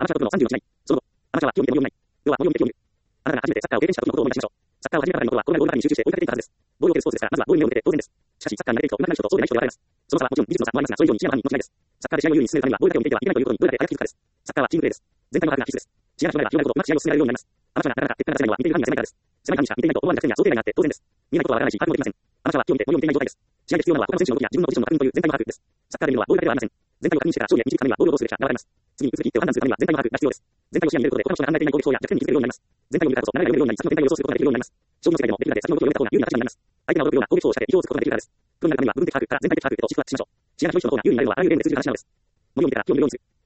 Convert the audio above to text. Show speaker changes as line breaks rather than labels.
アマチュアトップの36試合。その後、アマチュアは気を見ても読みない。要は、もう読みて興味。あなたが初めてサッカーを経験した時のことを思い出しましょう。サッカーを始めたからのことは、コロナの中に集中して追いかけていたはずです。ボールを蹴るスポーツですから、まずはボールに目を向けて当然です。しかし、サッカーに慣れていくと、上手くなる人とそうでない人が分かれます。その差はもちろん技術の差もありますが、それ以上に視野の範囲の違いです。サッカーで試合を優位に進めるためには、ボールだけを見ていてはいけないということにどれだけ早く気づくかです。サッカーはチームプレーです。全体の把握が必須です。試合が始まれば、広がるほどうまく試合を進められるようになります。アマチュアがなかなか結果が出せないのは見ている範囲が狭いからです。狭い範囲しか見ていないと思わぬ弱点や想定外があって当然です。見えないことはわからないし、把握もできません。アマチュアは気を見て森を見ていない状態です。試合で必要なのは他の選手の動きや自分のポジションの確認という全体の把握です。サッカーで見るのはボールだけではありません。全体を確認してから勝利へ導くためにはボールをどうするべきかが分かります。次に続き一手を判断するためには全体の把握が必要です。全体を視野に入れることで他の人が考えていない攻撃法や弱点に気づけるようになります。全体を見るからこそ流れが読めるようになり、先の展開を予想することができるようになります。将棋の世界でもできるだけ先の動きを読めた方が有利な立場になります。相手が驚くような攻撃法を仕掛け意表をつくことができるからです。プロになるためには部分的把握から全体的把握へとシフトしましょう。試合が楽しい人の方が有利になれるのはあらゆる例で通じる話なのです。森を見てから気を見るようにする。